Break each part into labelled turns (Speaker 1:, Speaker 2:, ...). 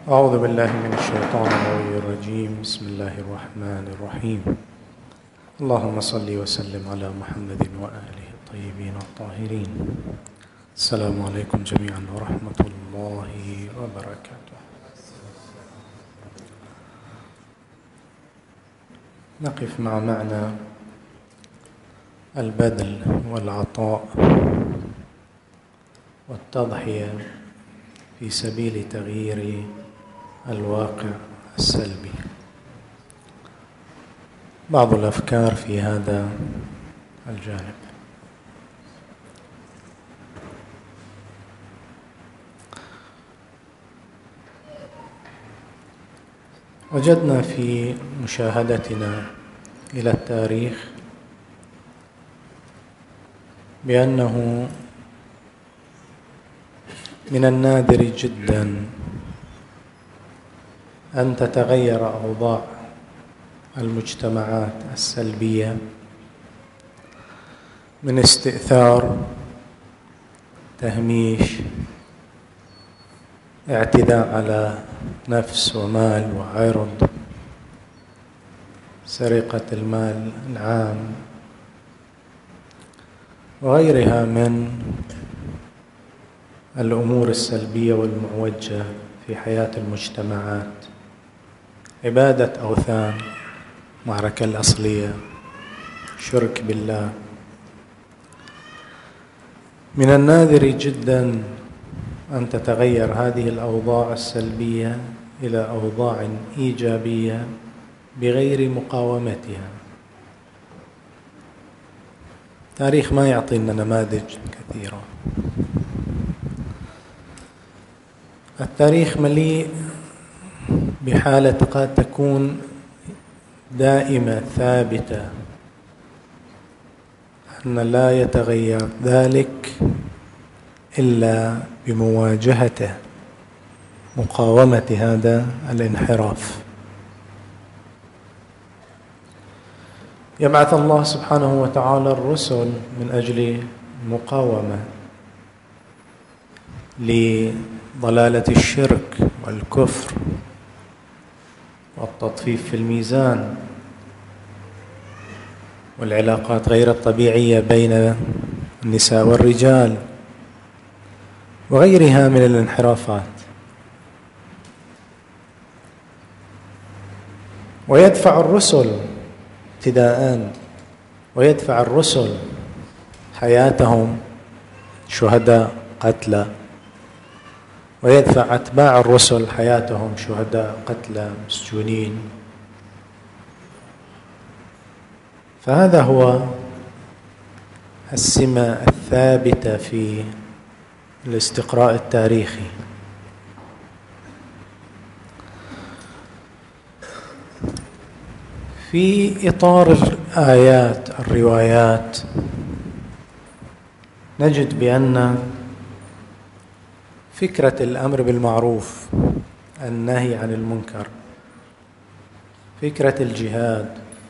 Speaker 1: أعوذ بالله من الشيطان الرجيم. بسم الله الرحمن الرحيم. اللهم صل وسلم على محمد وآله الطيبين الطاهرين. السلام عليكم جميعا ورحمة الله وبركاته. نقف مع معنى البذل والعطاء والتضحية في سبيل تغيير الواقع السلبي. بعض الأفكار في هذا الجانب. وجدنا في مشاهدتنا إلى التاريخ بأنه من النادر جدا أن تتغير أوضاع المجتمعات السلبية من استئثار، تهميش، اعتداء على نفس ومال وعرض، سرقة المال العام وغيرها من الأمور السلبية والمعوجة في حياة المجتمعات. عبادة أوثان، معركة الأصلية، شرك بالله. من النادر جدا أن تتغير هذه الأوضاع السلبية إلى أوضاع إيجابية بغير مقاومتها. التاريخ ما يعطينا نماذج كثيرة. التاريخ مليء بحالة قد تكون دائمة ثابتة، أن لا يتغير ذلك إلا بمواجهته، مقاومة هذا الانحراف. يبعث الله سبحانه وتعالى الرسل من أجل مقاومة لضلالة الشرك والكفر والتطفيف في الميزان والعلاقات غير الطبيعية بين النساء والرجال وغيرها من الانحرافات. ويدفع الرسل ابتداءً، ويدفع الرسل حياتهم شهداء قتلى، ويدفع أتباع الرسل حياتهم شهداء قتلى مسجونين. فهذا هو السمة الثابتة في الاستقراء التاريخي. في إطار الآيات الروايات نجد بأن فكرة الأمر بالمعروف، النهي عن المنكر، فكرة الجهاد،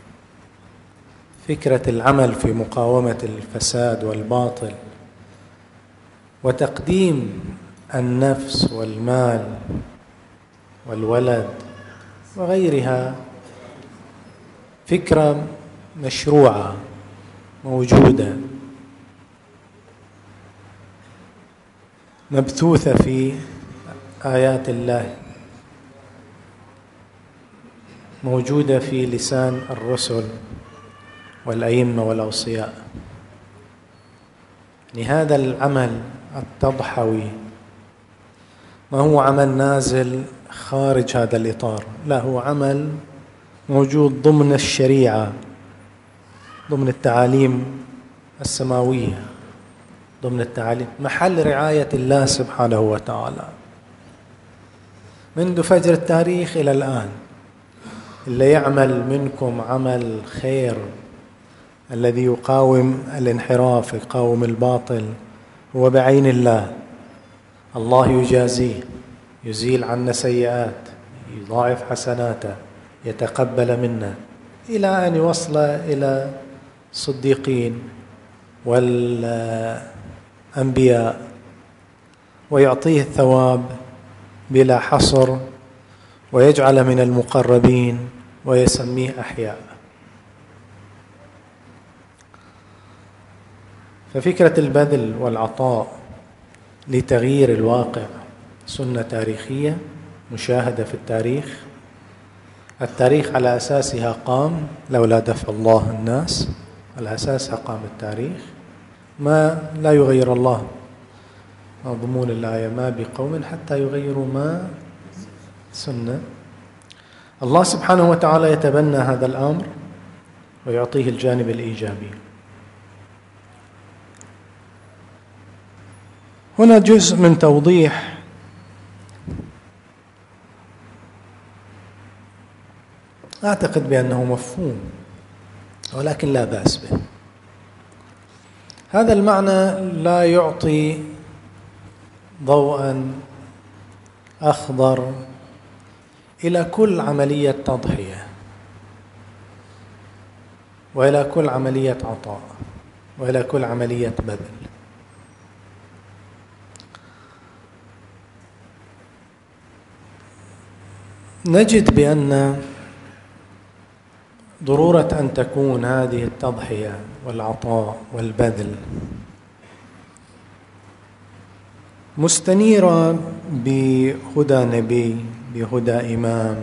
Speaker 1: فكرة العمل في مقاومة الفساد والباطل، وتقديم النفس والمال والولد وغيرها، فكرة مشروعة موجودة مبثوثة في آيات الله، موجودة في لسان الرسل والأئمة والأوصياء. هذا العمل التضحوي ما هو عمل نازل خارج هذا الإطار، لا، هو عمل موجود ضمن الشريعة، ضمن التعاليم السماوية، ضمن التعاليم، محل رعاية الله سبحانه وتعالى منذ فجر التاريخ إلى الآن. اللي يعمل منكم عمل خير، الذي يقاوم الانحراف، يقاوم الباطل، هو بعين الله. الله يجازيه، يزيل عنا سيئات، يضاعف حسناته، يتقبل منا، إلى أن يوصل إلى الصديقين والأنبياء، ويعطيه الثواب بلا حصر ويجعل من المقربين ويسميه أحياء. ففكرة البذل والعطاء لتغيير الواقع سنة تاريخية مشاهدة في التاريخ. التاريخ على أساسها قام، لولا دفع الله الناس على أساسها قام التاريخ. ما لا يغير الله، مضمون الآية ما بقوم حتى يغيروا ما سنة. الله سبحانه وتعالى يتبنى هذا الأمر ويعطيه الجانب الإيجابي. هنا جزء من توضيح أعتقد بأنه مفهوم ولكن لا بأس به. هذا المعنى لا يعطي ضوءا أخضر إلى كل عملية تضحية وإلى كل عملية عطاء وإلى كل عملية بذل. نجد بأن ضرورة أن تكون هذه التضحية والعطاء والبذل مستنيرة بهدى نبي، بهدى إمام،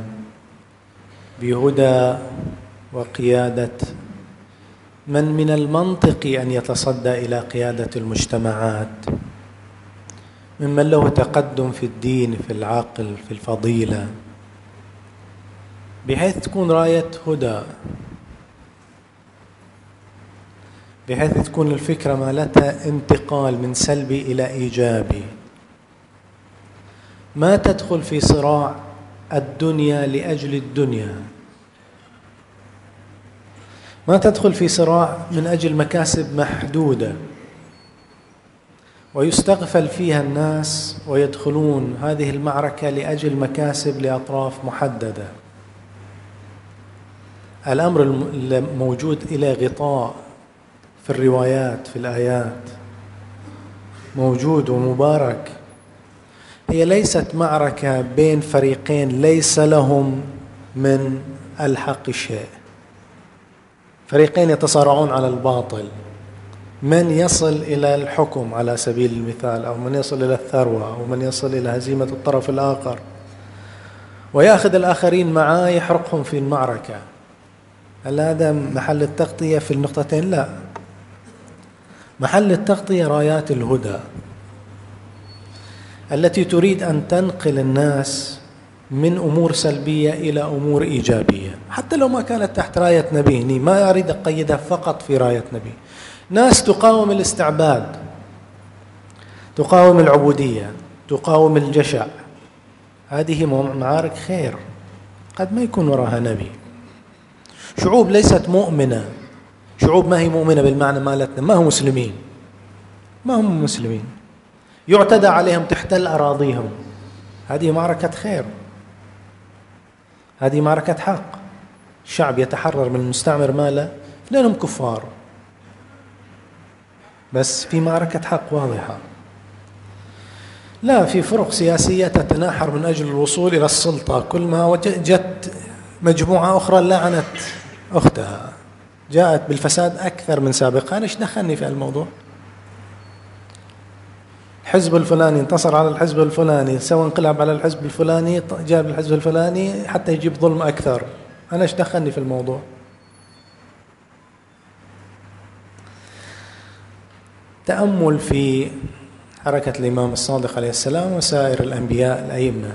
Speaker 1: بهدى وقيادة من المنطقي أن يتصدى إلى قيادة المجتمعات، ممن له تقدم في الدين، في العقل، في الفضيلة، بحيث تكون راية هدى، بحيث تكون الفكرة مالتها انتقال من سلبي إلى إيجابي، ما تدخل في صراع الدنيا لأجل الدنيا، ما تدخل في صراع من أجل مكاسب محدودة ويستغفل فيها الناس ويدخلون هذه المعركة لأجل مكاسب لأطراف محددة. الأمر الموجود إلى غطاء في الروايات في الآيات موجود ومبارك. هي ليست معركة بين فريقين ليس لهم من الحق شيء، فريقين يتصارعون على الباطل، من يصل إلى الحكم على سبيل المثال، أو من يصل إلى الثروة، أو من يصل إلى هزيمة الطرف الآخر ويأخذ الآخرين معاه يحرقهم في المعركة. هل هذا محل التغطية في النقطتين؟ لا، محل التغطية رايات الهدى التي تريد أن تنقل الناس من أمور سلبية إلى أمور إيجابية، حتى لو ما كانت تحت راية نبي. ما أريد أقيدها فقط في راية نبي. ناس تقاوم الاستعباد، تقاوم العبودية، تقاوم الجشع، هذه معارك خير قد ما يكون وراها نبي. شعوب ليست مؤمنة، شعوب ما هي مؤمنة بالمعنى مالتنا، ما هم مسلمين، ما هم مسلمين، يعتدى عليهم، تحتل أراضيهم، هذه معركة خير، هذه معركة حق. الشعب يتحرر من المستعمر ماله لأنهم كفار، بس في معركة حق واضحة. لا في فرق سياسية تتناحر من أجل الوصول إلى السلطة، كل ما جت مجموعة أخرى لعنت أختها، جاءت بالفساد أكثر من سابقها. أنا إيش دخلني في الموضوع؟ الحزب الفلاني انتصر على الحزب الفلاني، سوى انقلاب على الحزب الفلاني، جاب الحزب الفلاني حتى يجيب ظلم أكثر، أنا إيش دخلني في الموضوع؟ تأمل في حركة الإمام الصادق عليه السلام وسائر الأنبياء الأئمة،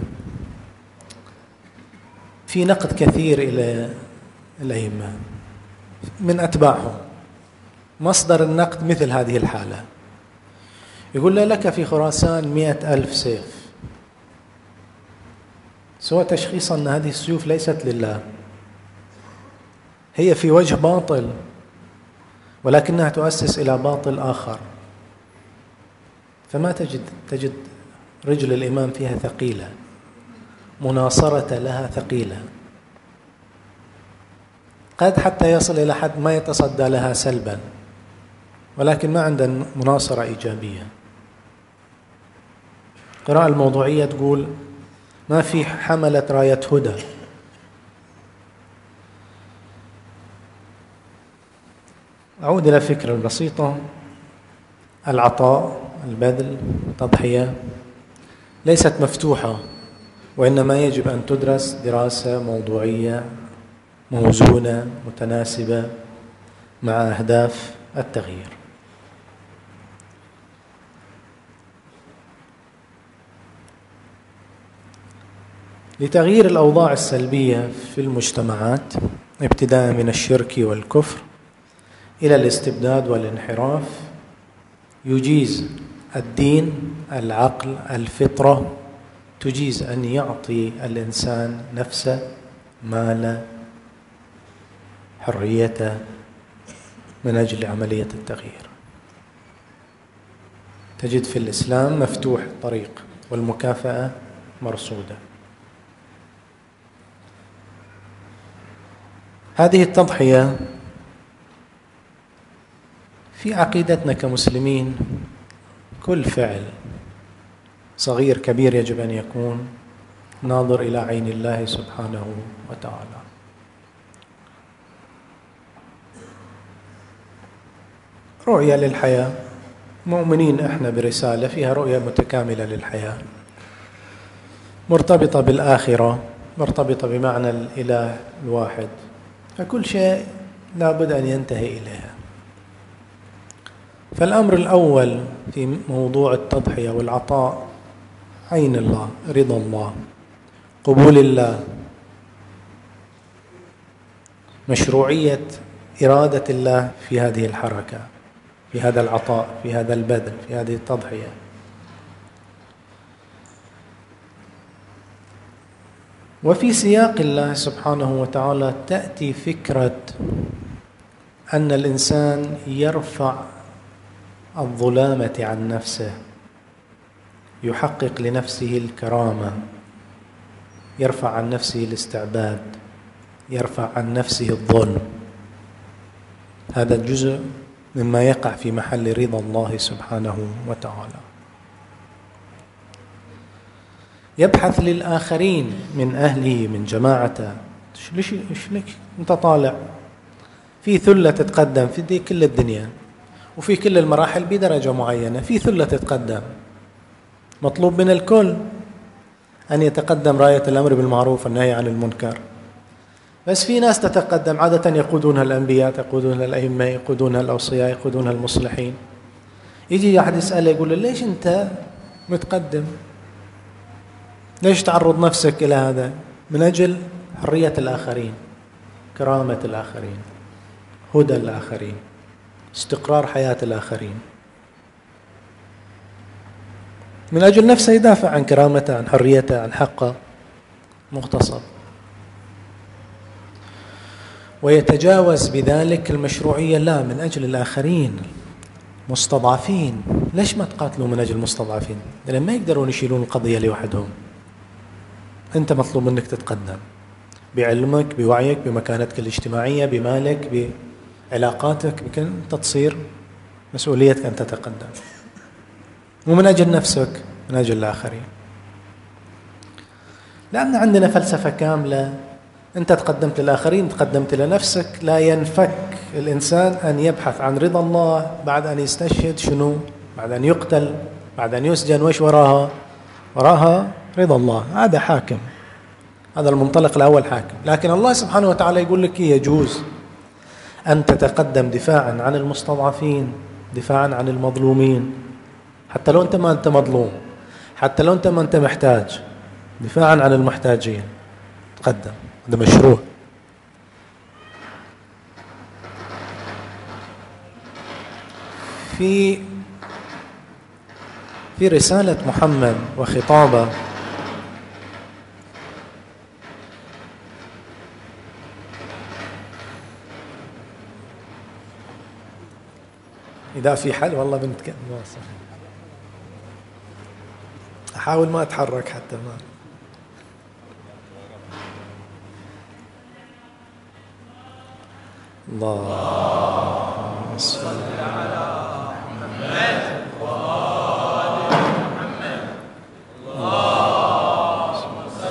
Speaker 1: في نقد كثير إلى الأئمة من أتباعهم. مصدر النقد مثل هذه الحالة، يقول لك في خراسان 100,000 سيف، سوى تشخيص أن هذه السيوف ليست لله، هي في وجه باطل ولكنها تؤسس إلى باطل آخر. فما تجد رجل الإمام فيها ثقيلة، مناصرة لها ثقيلة، قد حتى يصل إلى حد ما يتصدى لها سلبا، ولكن ما عندنا مناصرة إيجابية. القراءة الموضوعية تقول ما في حملة راية هدى. أعود إلى الفكرة البسيطة: العطاء، البذل، التضحية ليست مفتوحة، وإنما يجب أن تدرس دراسة موضوعية موزونة متناسبة مع أهداف التغيير. لتغيير الأوضاع السلبية في المجتمعات ابتداء من الشرك والكفر إلى الاستبداد والانحراف، يجيز الدين، العقل، الفطرة تجيز أن يعطي الإنسان نفسه، ماله، حريته من أجل عملية التغيير. تجد في الإسلام مفتوح الطريق والمكافأة مرصودة. هذه التضحية في عقيدتنا كمسلمين كل فعل صغير كبير يجب أن يكون ناظر إلى عين الله سبحانه وتعالى. رؤية للحياة، مؤمنين احنا برسالة فيها رؤية متكاملة للحياة، مرتبطة بالآخرة، مرتبطة بمعنى الإله الواحد، فكل شيء لابد أن ينتهي إليها. فالأمر الأول في موضوع التضحية والعطاء عين الله، رضا الله، قبول الله، مشروعية إرادة الله في هذه الحركة، في هذا العطاء، في هذا البذل، في هذه التضحية. وفي سياق الله سبحانه وتعالى تأتي فكرة أن الإنسان يرفع الظلامة عن نفسه، يحقق لنفسه الكرامة، يرفع عن نفسه الاستعباد، يرفع عن نفسه الظلم. هذا الجزء مما يقع في محل رضا الله سبحانه وتعالى. يبحث للآخرين من أهله، من جماعته. ليش أنت طالع في ثلة تتقدم في دي كل الدنيا وفي كل المراحل بدرجة معينة، في ثلة تتقدم، مطلوب من الكل أن يتقدم راية الأمر بالمعروف والنهي عن المنكر. بس في ناس تتقدم، عادة يقودونها الأنبياء، يقودونها الأئمة، يقودونها الأوصياء، يقودونها المصلحين. يجي أحد يسأله يقول له: ليش أنت متقدم؟ ليش تعرض نفسك إلى هذا؟ من أجل حرية الآخرين، كرامة الآخرين، هدى الآخرين، استقرار حياة الآخرين. من أجل نفسه يدافع عن كرامته، عن حريته، عن حقه مغتصب، ويتجاوز بذلك المشروعية. لا، من أجل الآخرين، مستضعفين. ليش ما تقاتلوا من أجل المستضعفين؟ لأن ما يقدرون يشيلون القضية لوحدهم. أنت مطلوب منك تتقدم بعلمك، بوعيك، بمكانتك الاجتماعية، بمالك، بعلاقاتك، بكن أنت تصير مسؤوليتك أن تتقدم، ومن أجل نفسك، من أجل الآخرين. لأن عندنا فلسفة كاملة: أنت تقدمت للآخرين، تقدمت لنفسك. لا ينفك الإنسان أن يبحث عن رضا الله بعد أن يستشهد. شنو؟ بعد أن يقتل، بعد أن يسجن، وإيش وراها؟ وراها رضا الله. هذا حاكم، هذا المنطلق الأول حاكم. لكن الله سبحانه وتعالى يقول لك يجوز أن تتقدم دفاعا عن المستضعفين، دفاعا عن المظلومين، حتى لو أنت ما أنت مظلوم، حتى لو أنت ما أنت محتاج، دفاعا عن المحتاجين تقدم. هذا مشروع. في رسالة محمد وخطابه إذا في حل والله بنتكلم. أحاول ما أتحرك حتى ما. اللهم صل على محمد وآل محمد. اللهم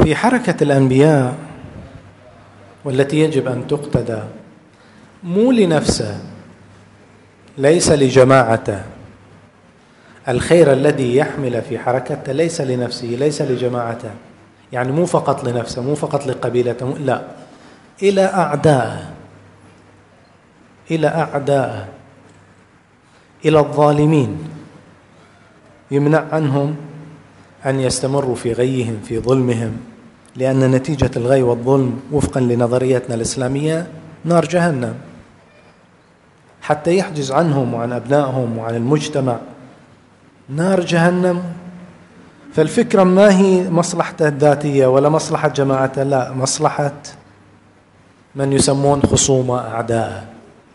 Speaker 1: في حركة الأنبياء والتي يجب أن تقتدى مو لنفسه، ليس لجماعته. الخير الذي يحمل في حركته ليس لنفسه، ليس لجماعته، يعني مو فقط لنفسه، مو فقط لقبيلته، لا، إلى أعدائه، إلى أعدائه، إلى الظالمين، يمنع عنهم أن يستمروا في غيهم، في ظلمهم، لأن نتيجة الغي والظلم وفقا لنظريتنا الإسلامية نار جهنم، حتى يحجز عنهم وعن أبنائهم وعن المجتمع نار جهنم. فالفكرة ما هي مصلحته الذاتية ولا مصلحة جماعته، لا، مصلحة من يسمون خصومه أعداءه.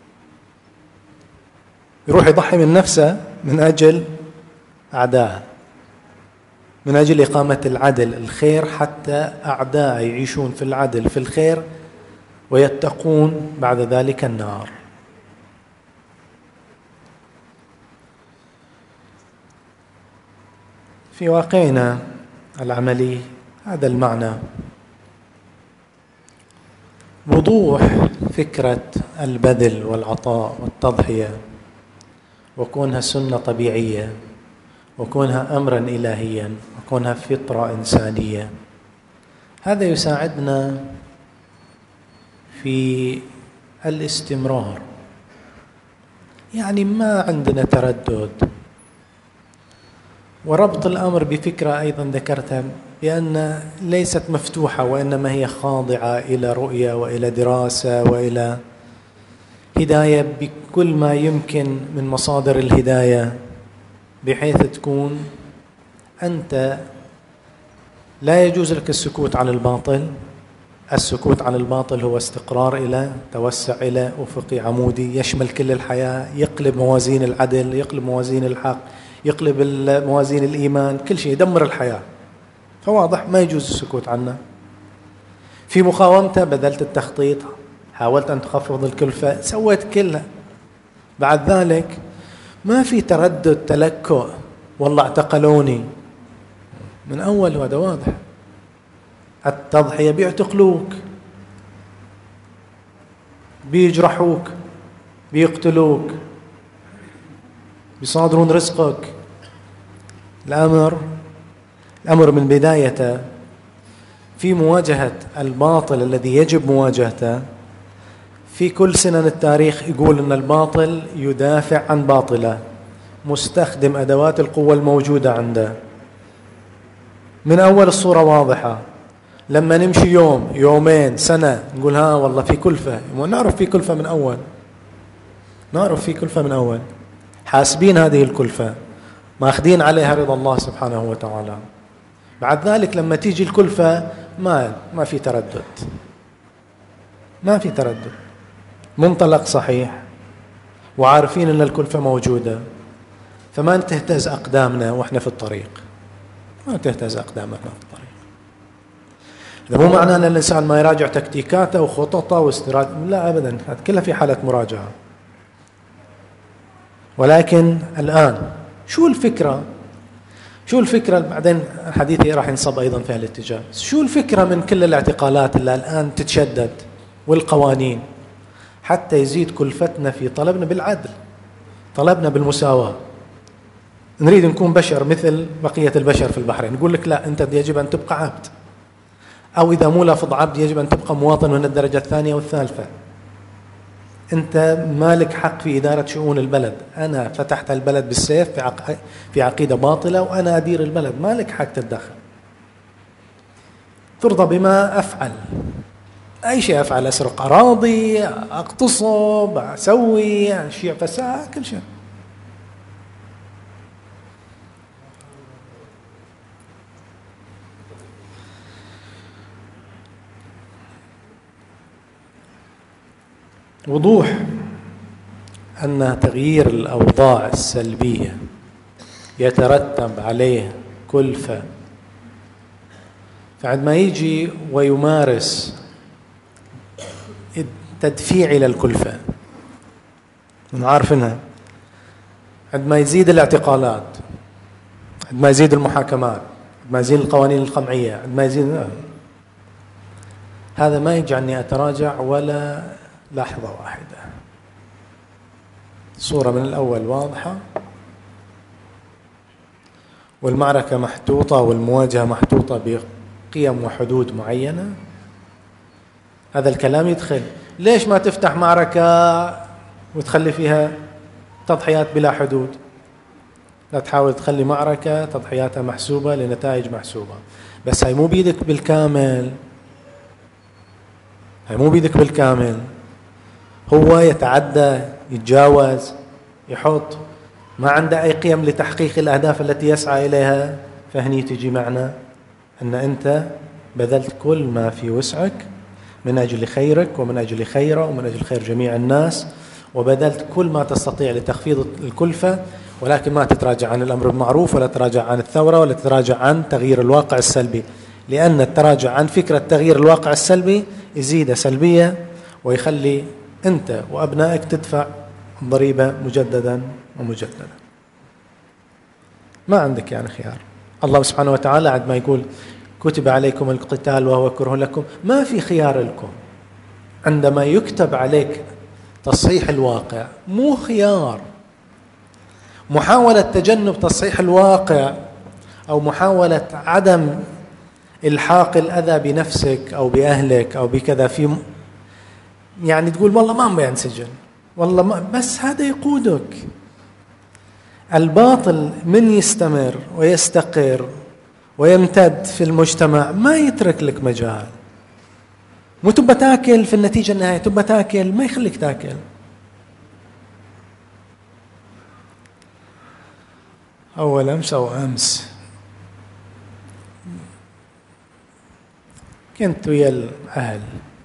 Speaker 1: يروح يضحي من نفسه من أجل أعداءه، من أجل إقامة العدل الخير، حتى أعداء يعيشون في العدل في الخير ويتقون بعد ذلك النار. في واقعنا العملي هذا المعنى، وضوح فكرة البذل والعطاء والتضحية، وكونها سنة طبيعية، وكونها أمرا إلهيا، وكونها فطرة إنسانية، هذا يساعدنا في الاستمرار. يعني ما عندنا تردد، وربط الأمر بفكرة أيضا ذكرتها بأن ليست مفتوحة، وإنما هي خاضعة إلى رؤية وإلى دراسة وإلى هداية بكل ما يمكن من مصادر الهداية، بحيث تكون أنت لا يجوز لك السكوت عن الباطل. السكوت عن الباطل هو استقرار إلى توسع إلى أفقي عمودي يشمل كل الحياة، يقلب موازين العدل، يقلب موازين الحق، يقلب موازين الإيمان، كل شيء، يدمر الحياة. فواضح ما يجوز السكوت عنه. في مقاومته بذلت التخطيط، حاولت أن تخفض الكلفة، سويت كلها. بعد ذلك ما في تردد تلكؤ، والله اعتقلوني من أول، وهذا واضح. التضحية بيعتقلوك، بيجرحوك، بيقتلوك، بيصادرون رزقك. الأمر من بدايته في مواجهة الباطل الذي يجب مواجهته. في كل سنن التاريخ يقول أن الباطل يدافع عن باطله، مستخدم أدوات القوة الموجودة عنده. من أول الصورة واضحة، لما نمشي يوم يومين سنة نقول ها والله في كلفة، نعرف في كلفة من أول، نعرف في كلفة من أول، حاسبين هذه الكلفة، ماخذين عليها رضا الله سبحانه وتعالى. بعد ذلك لما تيجي الكلفة ما في تردد، ما في تردد، منطلق صحيح، وعارفين أن الكلفة موجودة، فما تهتز أقدامنا وإحنا في الطريق، ما تهتز أقدامنا في الطريق. هذا مو معناه أن الإنسان ما يراجع تكتيكاته وخططه واستراتيجيته، لا أبدا، هذا كله في حالة مراجعة. ولكن الآن شو الفكرة؟ بعدين حديثي راح ينصب أيضا في هالاتجاه. شو الفكرة من كل الاعتقالات اللي الآن تتشدد والقوانين؟ حتى يزيد كلفتنا في طلبنا بالعدل، طلبنا بالمساواة. نريد نكون بشر مثل بقية البشر في البحرين، نقول لك لا، أنت يجب أن تبقى عبد، أو إذا مو لافظ عبد يجب أن تبقى مواطن من الدرجة الثانية والثالثة. أنت مالك حق في إدارة شؤون البلد. أنا فتحت البلد بالسيف في عقيدة باطلة، وأنا أدير البلد، مالك حق تتدخل. ترضى بما أفعل، أي شيء أفعل، أسرق أراضي، أغتصب، أسوي أشياء فساد، كل شيء. وضوح أن تغيير الأوضاع السلبية يترتب عليه كلفة. فعندما يجي ويمارس التدفيع إلى الكلفة، عارفينها، عندما يزيد الاعتقالات، عندما يزيد المحاكمات، عندما يزيد القوانين القمعية، عندما يزيد هذا ما يجعلني أتراجع ولا لحظة واحدة. الصورة من الأول واضحة، والمعركة محطوطة والمواجهة محطوطة بقيم وحدود معينة. هذا الكلام يدخل. ليش ما تفتح معركة وتخلي فيها تضحيات بلا حدود؟ لا تحاول تخلي معركة تضحياتها محسوبة لنتائج محسوبة، بس هاي مو بيدك بالكامل. هاي مو بيدك بالكامل. هو يتعدى، يتجاوز، يحط، ما عنده أي قيم لتحقيق الأهداف التي يسعى إليها. فهني تجي معنا أن أنت بذلت كل ما في وسعك من أجل خيرك ومن أجل خيره ومن أجل خير جميع الناس، وبذلت كل ما تستطيع لتخفيض الكلفة، ولكن ما تتراجع عن الأمر بالمعروف ولا تتراجع عن الثورة ولا تتراجع عن تغيير الواقع السلبي، لأن التراجع عن فكرة تغيير الواقع السلبي يزيد سلبية ويخلي أنت وأبنائك تدفع ضريبة مجددا ومجددا. ما عندك يعني خيار. الله سبحانه وتعالى عندما يقول كتب عليكم القتال وهو كره لكم، ما في خيار لكم. عندما يكتب عليك تصحيح الواقع مو خيار. محاولة تجنب تصحيح الواقع أو محاولة عدم إلحاق الأذى بنفسك أو بأهلك أو بكذا، في يعني تقول والله ما بينسجن، والله ما، بس هذا يقودك. الباطل من يستمر ويستقر ويمتد في المجتمع ما يترك لك مجال. مو تبى تاكل في النتيجة النهائية، تبى تاكل ما يخليك تاكل. أول أمس أو أمس كنت ويا الأهل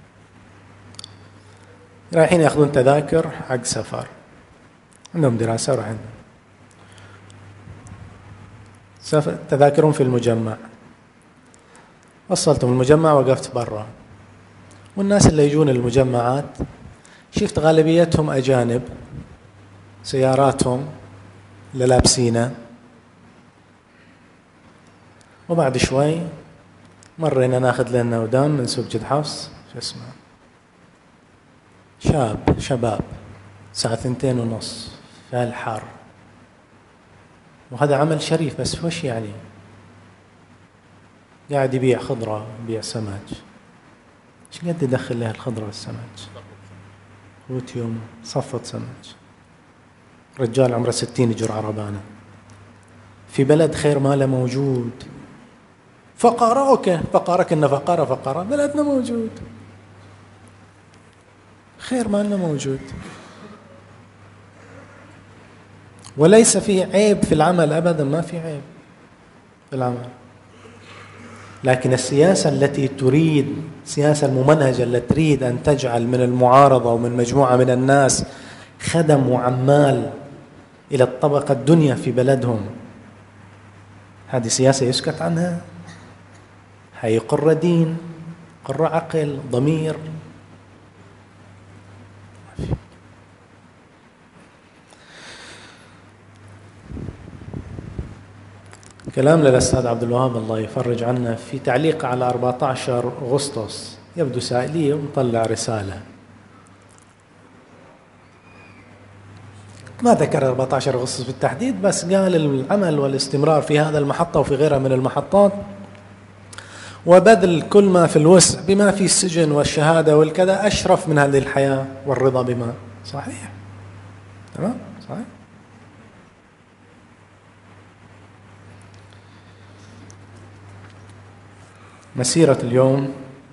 Speaker 1: رايحين يأخذون تذاكر حق سفر، عندهم دراسة ورايحين تذاكرهم في المجمع. وصلتهم المجمع وقفت برا، والناس اللي يجون المجمعات شفت غالبيتهم أجانب، سياراتهم اللي لابسينه. وبعد شوي مرينا ناخذ لنا ودان من سوق جد حفص، شو اسمه، شباب الساعة 2:30 في الحر، وهذا عمل شريف، بس وش يعني؟ قاعد يبيع خضرة، يبيع سمك. ايش قد يدخل له الخضرة والسمك؟ قوت يوم صفة سمك. رجال عمره 60 يجر عربانة في بلد خير ماله موجود. فقارة اوكي، فقارة كنا فقارة بلدنا موجود، خير مالنا موجود، وليس فيه عيب في العمل أبدا، ما في عيب في العمل. لكن السياسة التي تريد، السياسة الممنهجة التي تريد أن تجعل من المعارضة ومن مجموعة من الناس خدم وعمال إلى الطبقة الدنيا في بلدهم، هذه سياسة يسكت عنها؟ هي قرة دين، قرة عقل، ضمير. كلام للأستاذ عبد الوهاب الله يفرج عنا في تعليق على 14 أغسطس، يبدو سائلية ومطلع رسالة. ما ذكر 14 أغسطس بالتحديد، بس قال العمل والاستمرار في هذا المحطة وفي غيرها من المحطات، وبذل كل ما في الوسع بما في السجن والشهادة والكذا أشرف من هذه الحياة، والرضا بما صحيح. تمام صحيح. مسيرة اليوم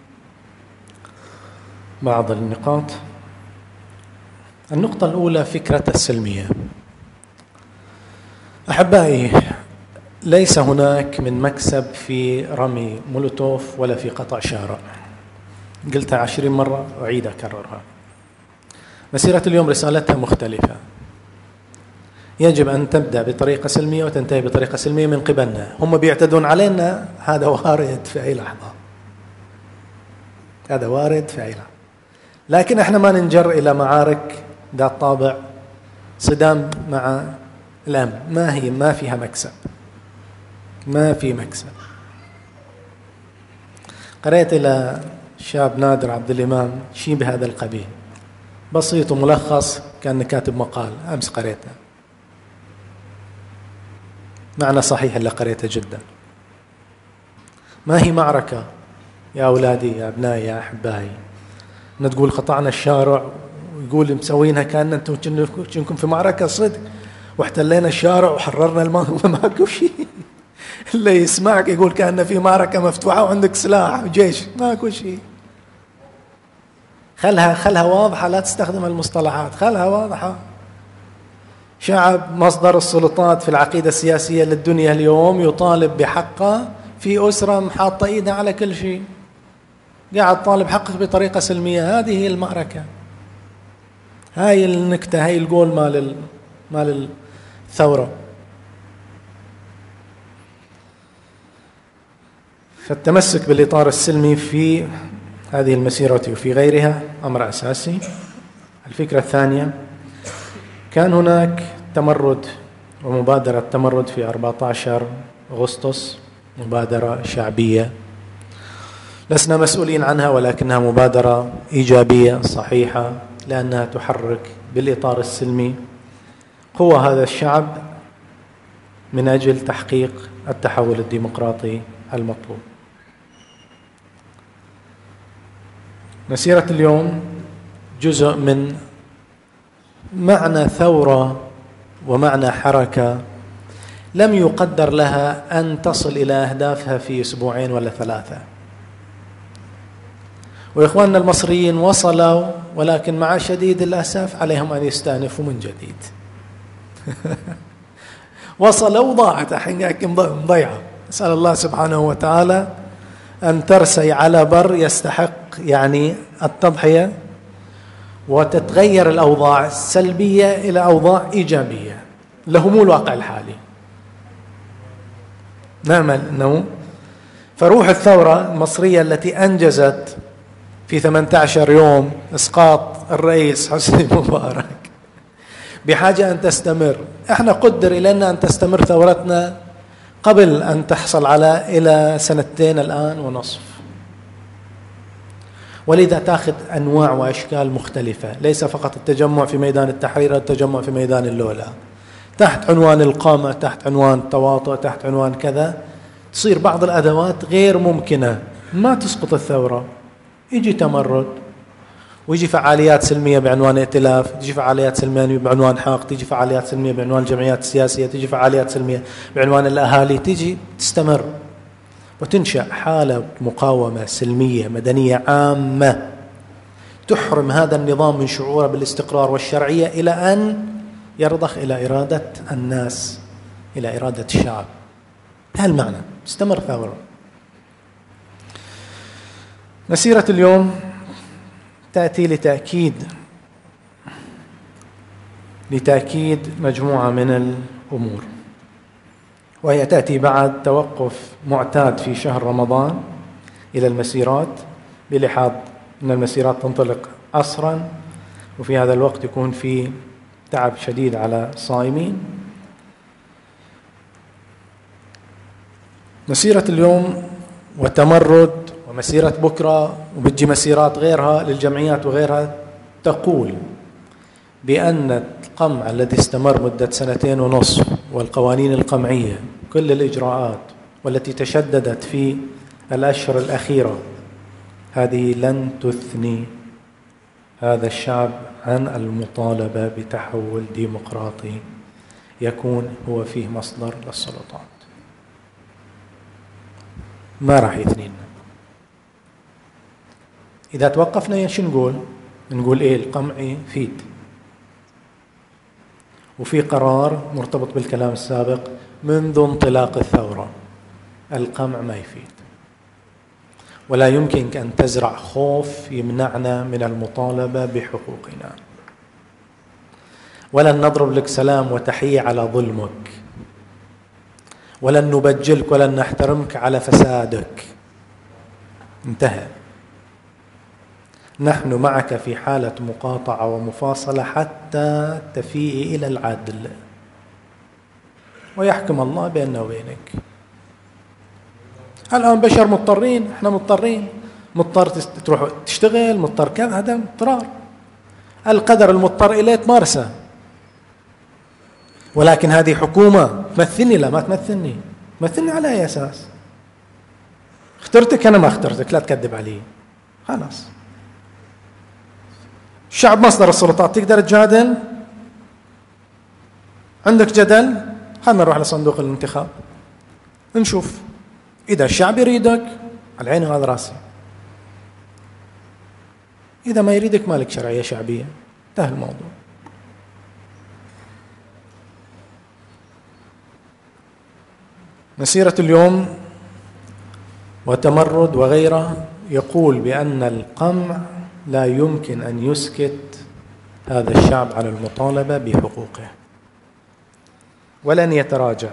Speaker 1: بعض النقاط. النقطة الأولى فكرة السلمية. أحبائي، ليس هناك من مكسب في رمي مولوتوف ولا في قطع شارع. قلتها 20 مرة أعيد أكررها. مسيرة اليوم رسالتها مختلفة. يجب أن تبدأ بطريقة سلمية وتنتهي بطريقة سلمية من قبلنا. هم بيعتدون علينا، هذا وارد في أي لحظة، هذا وارد في أي لحظة، لكن احنا ما ننجر إلى معارك ذات طابع صدام مع الأمن. ما فيها مكسب، ما في مكسب. قرأت إلى شاب نادر عبد الإمام، شيء بهذا القبيل، بسيط وملخص، كان كاتب مقال أمس قريته، معنى صحيح اللي قريته جدا. ما هي معركة يا أولادي يا أبنائي يا أحبائي نتقول قطعنا الشارع ويقول مسوينها كأن أنتم كنكم في معركة صدق واحتلينا الشارع وحررنا ماكو شيء. اللي يسمعك يقول كأن في معركة مفتوحة وعندك سلاح وجيش، ماكو شيء. خلها واضحة، لا تستخدم المصطلحات، خلها واضحة. شعب مصدر السلطات في العقيدة السياسية للدنيا اليوم يطالب بحقه في أسرة محاطة إيدها على كل شيء، قاعد طالب حقك بطريقة سلمية. هذه هي المعركة، هاي النكتة، هاي القول مال الثورة. فالتمسك بالإطار السلمي في هذه المسيرة وفي غيرها أمر أساسي. الفكرة الثانية، كان هناك تمرد ومبادرة تمرد في 14 أغسطس، مبادرة شعبية لسنا مسؤولين عنها، ولكنها مبادرة إيجابية صحيحة، لأنها تحرك بالإطار السلمي قوة هذا الشعب من أجل تحقيق التحول الديمقراطي المطلوب. مسيرة اليوم جزء من معنى ثورة ومعنى حركة لم يقدر لها أن تصل إلى أهدافها في أسبوعين ولا 3. وإخواننا المصريين وصلوا، ولكن مع شديد الأسف عليهم أن يستأنفوا من جديد. وصلوا وضاعت الحين مضيعة. أسأل الله سبحانه وتعالى أن ترسي على بر يستحق يعني التضحية، وتتغير الأوضاع السلبية إلى أوضاع إيجابية لهم الواقع الحالي. نأمل أنه فروح الثورة المصرية التي أنجزت في 18 يوم إسقاط الرئيس حسني مبارك بحاجة أن تستمر. احنا قدر إلينا أن تستمر ثورتنا قبل أن تحصل إلى 2 الآن ونصف، ولذا تأخذ أنواع وأشكال مختلفة، ليس فقط التجمع في ميدان التحرير، التجمع في ميدان اللولة، تحت عنوان القامة، تحت عنوان التواطؤ، تحت عنوان كذا، تصير بعض الأدوات غير ممكنة ما تسقط الثورة. يجي تمرد، ويجي فعاليات سلمية بعنوان ائتلاف، تجي فعاليات سلمية بعنوان حق، تجي فعاليات سلمية بعنوان الجمعيات السياسية، تجي فعاليات سلمية بعنوان الأهالي، تجي تستمر وتنشأ حالة مقاومة سلمية مدنية عامة تحرم هذا النظام من شعوره بالاستقرار والشرعية إلى أن يرضخ إلى إرادة الناس، إلى إرادة الشعب. هذا المعنى. استمر ثورة. مسيرة اليوم تأتي لتأكيد مجموعة من الأمور، وهي تأتي بعد توقف معتاد في شهر رمضان إلى المسيرات، بلحاظ أن المسيرات تنطلق أسرا، وفي هذا الوقت يكون في تعب شديد على الصائمين. مسيرة اليوم وتمرد ومسيرة بكرة وبتجي مسيرات غيرها للجمعيات وغيرها تقول بأن القمع الذي استمر مدة 2.5 والقوانين القمعية كل الإجراءات والتي تشددت في الأشهر الأخيرة هذه لن تثني هذا الشعب عن المطالبة بتحول ديمقراطي يكون هو فيه مصدر للسلطات. ما راح يثنينا. إذا توقفنا شو نقول إيه؟ القمع يفيد، وفي قرار مرتبط بالكلام السابق منذ انطلاق الثورة، القمع ما يفيد، ولا يمكنك أن تزرع خوف يمنعنا من المطالبة بحقوقنا، ولن نضرب لك سلام وتحية على ظلمك، ولن نبجلك ولن نحترمك على فسادك. انتهى. نحن معك في حالة مقاطعة ومفاصلة حتى تفيء إلى العدل ويحكم الله بيننا وبينك. الآن بشر مضطرين، احنا مضطرين، مضطر تروح تشتغل، مضطر كذا، هذا اضطرار. القدر المضطر إليه تمارسه. ولكن هذه حكومة تمثلني؟ لا، ما تمثلني. تمثلني على أي أساس؟ اخترتك أنا، ما اخترتك، لا تكذب علي. خلاص. الشعب مصدر السلطات، تقدر تجادل؟ عندك جدل؟ خلنا نروح لصندوق الانتخاب نشوف. إذا الشعب يريدك على عيني وعلى راسي، إذا ما يريدك مالك شرعية شعبية، انتهى الموضوع. مسيرة اليوم وتمرد وغيره يقول بأن القمع لا يمكن أن يسكت هذا الشعب على المطالبة بحقوقه، ولن يتراجع،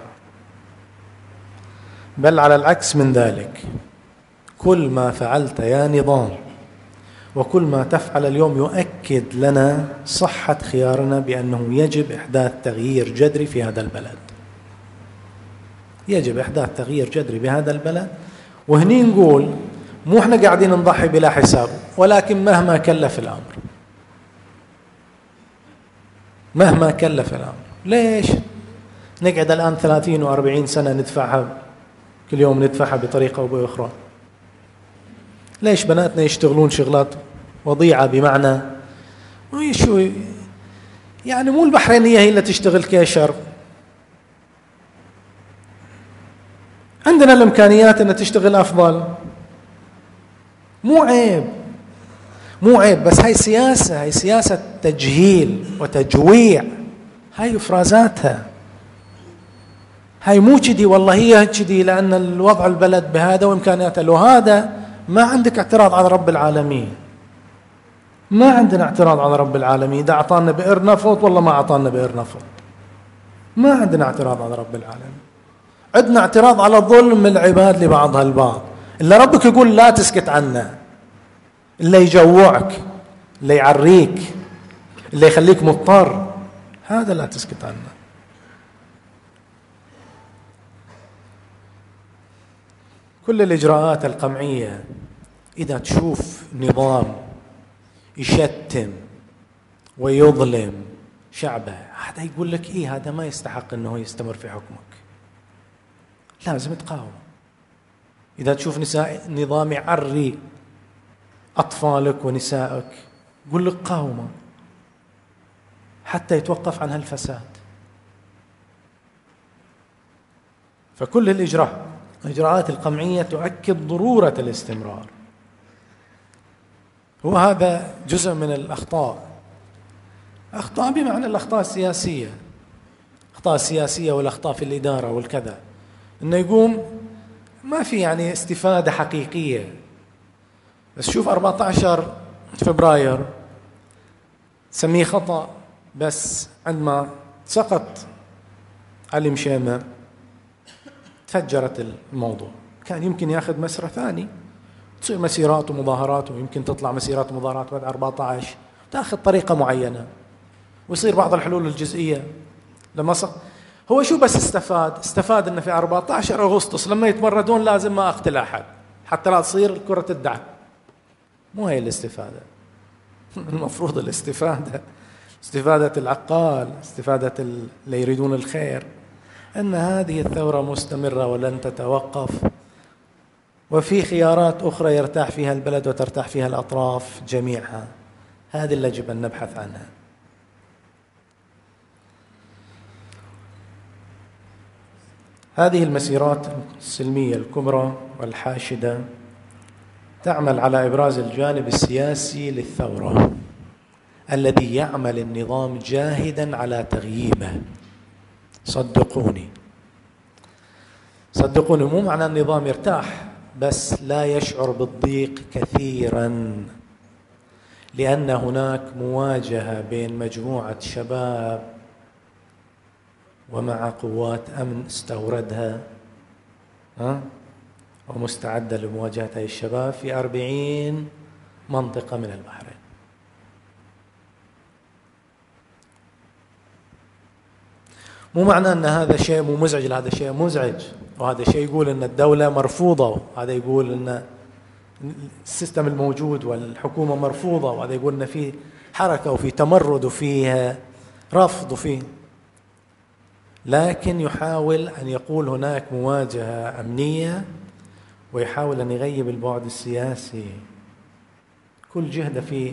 Speaker 1: بل على العكس من ذلك. كل ما فعلت يا نظام وكل ما تفعل اليوم يؤكد لنا صحة خيارنا بأنه يجب إحداث تغيير جذري في هذا البلد. يجب إحداث تغيير جذري بهذا البلد. وهني نقول مو احنا قاعدين نضحي بلا حساب، ولكن مهما كلف الأمر، مهما كلف الأمر. ليش نقعد الآن 30 و40 سنة ندفعها كل يوم، ندفعها بطريقة أو بأخرى؟ ليش بناتنا يشتغلون شغلات وضيعة؟ بمعنى شو يعني؟ مو البحرينية هي اللي تشتغل كيشر، عندنا الإمكانيات أن تشتغل أفضل. مو عيب، مو عيب، بس هاي سياسة، هاي سياسة تجهيل وتجويع، هاي إفرازاتها. هاي مو كذي والله، هي كذي لأن الوضع البلد بهذا وإمكانياته. لو هذا ما عندك اعتراض على رب العالمين، ما عندنا اعتراض على رب العالمين. إذا أعطانا بئر نفط والله ما أعطانا بئر نفط، ما عندنا اعتراض على رب العالمين. عندنا اعتراض على ظلم العباد لبعضها البعض. إلا ربك يقول لا تسكت عنه، اللي يجوعك، اللي يعريك، اللي يخليك مضطر، هذا لا تسكت عنه. كل الإجراءات القمعية، إذا تشوف نظام يشتم ويظلم شعبه، هذا يقول لك إيه، هذا ما يستحق أنه يستمر في حكمك، لازم تقاوم. إذا تشوف نظام يعري أطفالك ونسائك، قل لك قاومه حتى يتوقف عن هالفساد. فكل الإجراءات القمعية تؤكد ضرورة الاستمرار. وهذا جزء من الأخطاء، أخطاء بمعنى الأخطاء السياسية، أخطاء السياسية والأخطاء في الإدارة والكذا، إنه يقوم ما في يعني استفادة حقيقية. بس شوف 14 فبراير سميه خطأ، بس عندما سقط علي مشيمة تفجرت الموضوع. كان يمكن ياخذ مسار ثاني، تصير مسيرات ومظاهرات، ويمكن تطلع مسيرات ومظاهرات بعد 14 تاخذ طريقة معينة، ويصير بعض الحلول الجزئية. لما هو شو بس استفاد انه في 14 أغسطس لما يتمردون لازم ما اقتل احد حتى لا تصير كرة الدعم. مو هي الاستفادة. المفروض الاستفادة استفادة العقال، استفادة اللي يريدون الخير، أن هذه الثورة مستمرة ولن تتوقف، وفي خيارات أخرى يرتاح فيها البلد وترتاح فيها الأطراف جميعها. هذه اللي يجب أن نبحث عنها. هذه المسيرات السلمية الكبرى والحاشدة تعمل على إبراز الجانب السياسي للثورة الذي يعمل النظام جاهدا على تغييبه. صدقوني مو معنى النظام يرتاح، بس لا يشعر بالضيق كثيرا، لأن هناك مواجهة بين مجموعة شباب ومع قوات أمن استوردها ومستعدة لمواجهة هذه الشباب في 40 منطقة من البحرين. مو معنى أن هذا شيء مو مزعج، هذا شيء مزعج، وهذا شيء يقول أن الدولة مرفوضة، وهذا يقول أن السيستم الموجود والحكومة مرفوضة، وهذا يقولنا فيه حركة وفي تمرد وفيه رفض وفيه، لكن يحاول أن يقول هناك مواجهة أمنية، ويحاول أن يغيب البعد السياسي. كل جهده في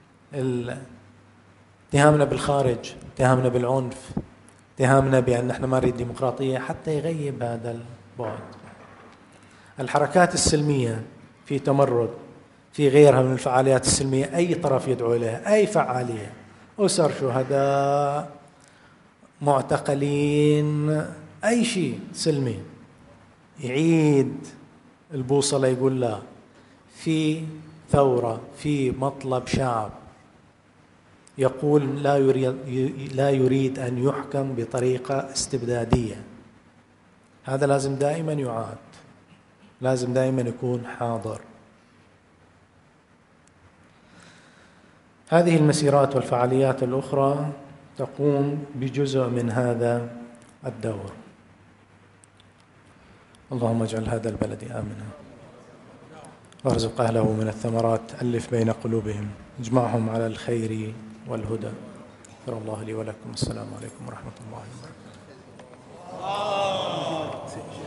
Speaker 1: اتهامنا بالخارج، اتهامنا بالعنف، اتهامنا بأن احنا ما نريد ديمقراطية، حتى يغيب هذا البعد. الحركات السلمية في تمرد، في غيرها من الفعاليات السلمية، أي طرف يدعو إليها، أي فعالية، أسر شهداء، معتقلين، أي شيء سلمي، يعيد البوصلة، يقول لا، في ثورة، في مطلب شعب يقول لا يريد أن يحكم بطريقة استبدادية. هذا لازم دائما يعاد، لازم دائما يكون حاضر. هذه المسيرات والفعاليات الأخرى تقوم بجزء من هذا الدور. اللهم اجعل هذا البلد آمنا، وارزق أهله من الثمرات، ألف بين قلوبهم، اجمعهم على الخير والهدى. شكر الله لي ولكم. السلام عليكم ورحمة الله وبركاته.